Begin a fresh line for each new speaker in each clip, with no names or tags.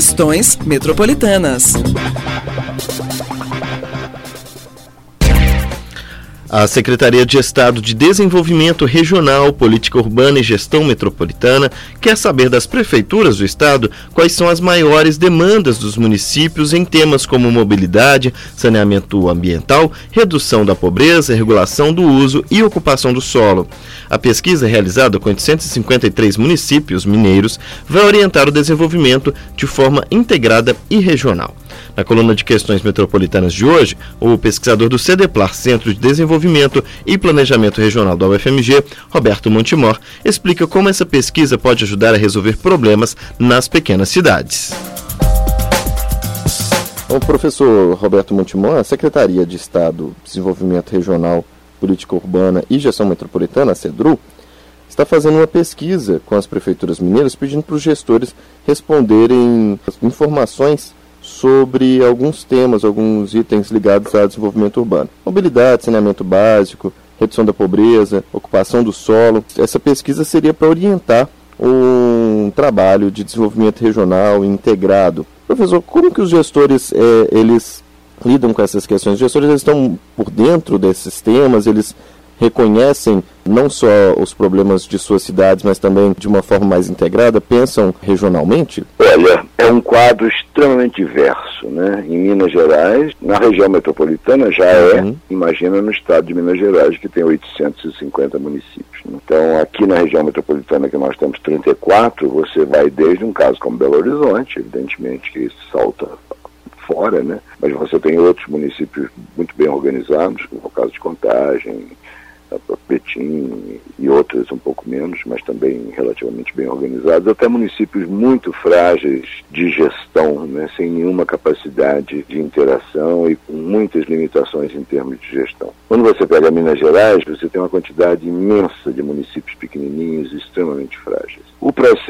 Questões Metropolitanas.
A Secretaria de Estado de Desenvolvimento Regional, Política Urbana e Gestão Metropolitana quer saber das prefeituras do estado quais são as maiores demandas dos municípios em temas como mobilidade, saneamento ambiental, redução da pobreza, regulação do uso e ocupação do solo. A pesquisa, realizada com 853 municípios mineiros, vai orientar o desenvolvimento de forma integrada e regional. Na coluna de Questões Metropolitanas de hoje, o pesquisador do CEDEPLAR, Centro de Desenvolvimento e Planejamento Regional da UFMG, Roberto Montemor, explica como essa pesquisa pode ajudar a resolver problemas nas pequenas cidades. O professor Roberto Montemor, a Secretaria de Estado de Desenvolvimento Regional, Política Urbana e Gestão Metropolitana, a CEDRU, está fazendo uma pesquisa com as prefeituras mineiras pedindo para os gestores responderem informações sobre alguns temas, alguns itens ligados ao desenvolvimento urbano. Mobilidade, saneamento básico, redução da pobreza, ocupação do solo. Essa pesquisa seria para orientar um trabalho de desenvolvimento regional integrado. Professor, como que os gestores eles lidam com essas questões? Os gestores eles estão por dentro desses temas, eles reconhecem não só os problemas de suas cidades, mas também de uma forma mais integrada, pensam regionalmente?
Olha, é um quadro extremamente diverso, né? Em Minas Gerais, na região metropolitana já imagina no estado de Minas Gerais, que tem 850 municípios. Né? Então, aqui na região metropolitana, que nós temos 34, você vai desde um caso como Belo Horizonte, evidentemente que salta fora, né? Mas você tem outros municípios muito bem organizados, como é o caso de Contagem, Betim e outras um pouco menos, mas também relativamente bem organizados, até municípios muito frágeis de gestão, né, sem nenhuma capacidade de interação e com muitas limitações em termos de gestão. Quando você pega Minas Gerais, você tem uma quantidade imensa de municípios pequenininhos e extremamente frágeis. O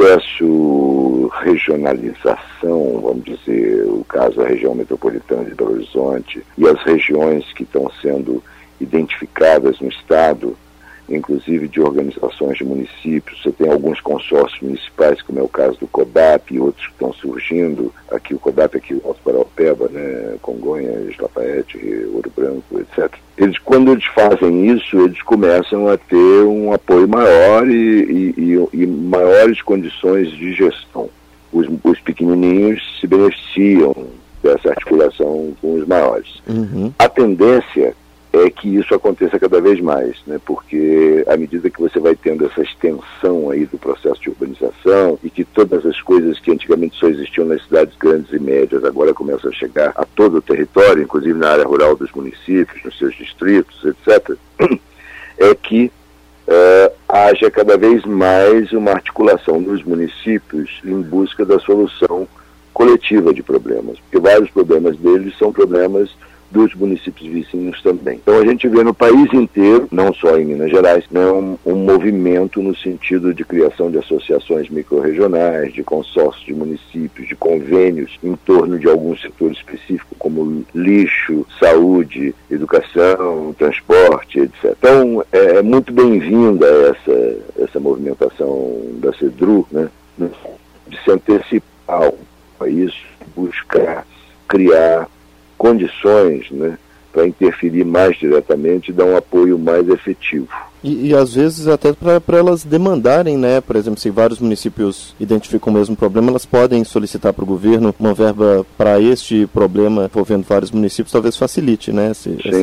processo regionalização, vamos dizer, o caso da região metropolitana de Belo Horizonte e as regiões que estão sendo identificadas no estado, inclusive de organizações de municípios. Você tem alguns consórcios municipais, como é o caso do CODAP, e outros que estão surgindo. Aqui o CODAP, aqui o Alto Paraopeba, né, Congonhas, Lafayette, Ouro Branco, etc. Quando eles fazem isso, eles começam a ter um apoio maior e maiores condições de gestão. Os pequenininhos se beneficiam dessa articulação com os maiores. A tendência é que isso aconteça cada vez mais, né? Porque à medida que você vai tendo essa extensão aí do processo de urbanização e que todas as coisas que antigamente só existiam nas cidades grandes e médias agora começam a chegar a todo o território, inclusive na área rural dos municípios, nos seus distritos, etc., é que haja cada vez mais uma articulação dos municípios em busca da solução coletiva de problemas, porque vários problemas deles são problemas dos municípios vizinhos também. Então a gente vê no país inteiro, não só em Minas Gerais, né, um movimento no sentido de criação de associações microrregionais, de consórcios de municípios, de convênios em torno de algum setor específico, como lixo, saúde, educação, transporte, etc. Então é muito bem-vinda essa movimentação da CEDRU, né, de se antecipar a isso, buscar criar condições, né, para interferir mais diretamente e dar um apoio mais efetivo.
E às vezes até para elas demandarem, né, por exemplo, se vários municípios identificam o mesmo problema, elas podem solicitar para o governo uma verba para este problema envolvendo vários municípios, talvez facilite, né?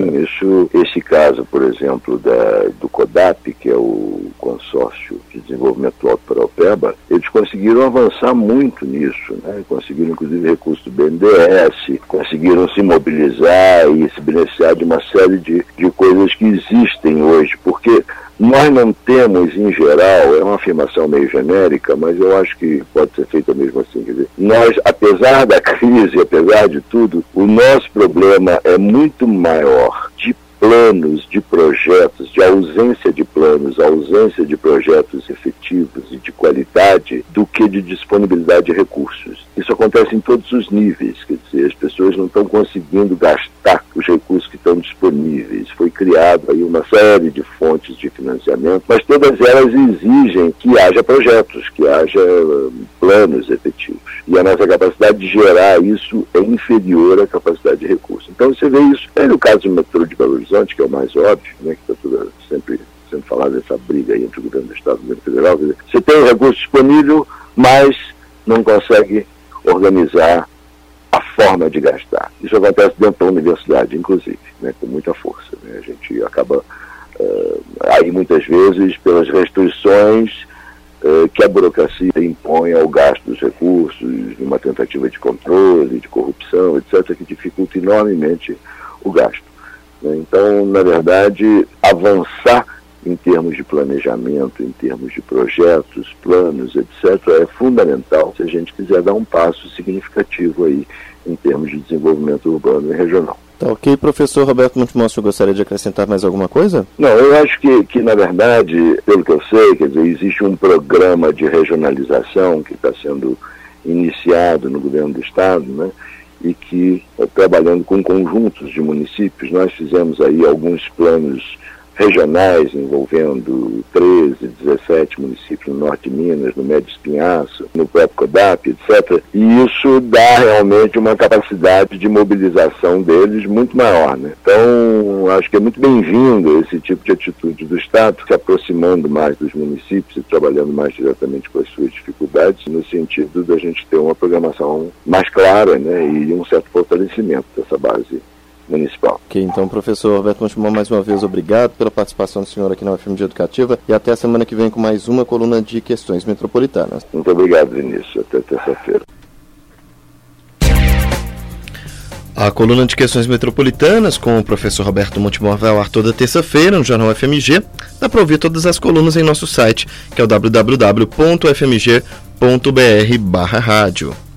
Esse caso, por exemplo, do CODAP, que é o Consórcio de Desenvolvimento do Alto Paraopeba, eles conseguiram avançar muito nisso, né? Conseguiram inclusive recursos do BNDES, conseguiram se mobilizar e se beneficiar de uma série de coisas que existem hoje, porque nós não temos, em geral, é uma afirmação meio genérica, mas eu acho que pode ser feita mesmo assim. Quer dizer, nós, apesar da crise, apesar de tudo, o nosso problema é muito maior de planos, de projetos, de ausência de planos, ausência de projetos efetivos e de qualidade, do que de disponibilidade de recursos. Isso acontece em todos os níveis, quer dizer, as pessoas não estão conseguindo gastar os recursos que estão disponíveis. Foi criado aí uma série de fontes de financiamento, mas todas elas exigem que haja projetos, que haja planos efetivos. E a nossa capacidade de gerar isso é inferior à capacidade de recurso. Então você vê isso, no caso do metrô de Belo Horizonte, que é o mais óbvio, né, que está sempre falado dessa briga aí entre o governo do Estado e o governo federal. Quer dizer, você tem o recurso disponível, mas não consegue organizar a forma de gastar. Isso acontece dentro da universidade, inclusive, né, com muita força. Né? A gente acaba, aí muitas vezes, pelas restrições que a burocracia impõe ao gasto dos recursos, numa tentativa de controle, de corrupção, etc., que dificulta enormemente o gasto. Né? Então, na verdade, avançar em termos de planejamento, em termos de projetos, planos, etc., é fundamental se a gente quiser dar um passo significativo aí em termos de desenvolvimento urbano e regional.
Tá ok, professor Roberto Montemor, gostaria de acrescentar mais alguma coisa?
Não, eu acho que na verdade, pelo que eu sei, quer dizer, existe um programa de regionalização que está sendo iniciado no governo do Estado, né, e que, trabalhando com conjuntos de municípios, nós fizemos aí alguns planos regionais envolvendo 13, 17 municípios no norte de Minas, no Médio Espinhaço, no próprio CODAP, etc. E isso dá realmente uma capacidade de mobilização deles muito maior, né? Então, acho que é muito bem-vindo esse tipo de atitude do Estado, se aproximando mais dos municípios e trabalhando mais diretamente com as suas dificuldades, no sentido da gente ter uma programação mais clara, né, e um certo fortalecimento dessa base municipal.
Ok, então, professor Roberto Montemor, mais uma vez, obrigado pela participação do senhor aqui na UFMG Educativa e até a semana que vem com mais uma coluna de questões metropolitanas.
Muito obrigado, Vinícius. Até terça-feira.
A coluna de questões metropolitanas com o professor Roberto Montemor vai ao ar toda terça-feira no Jornal FMG. Dá para ouvir todas as colunas em nosso site, que é o www.fmg.br/rádio.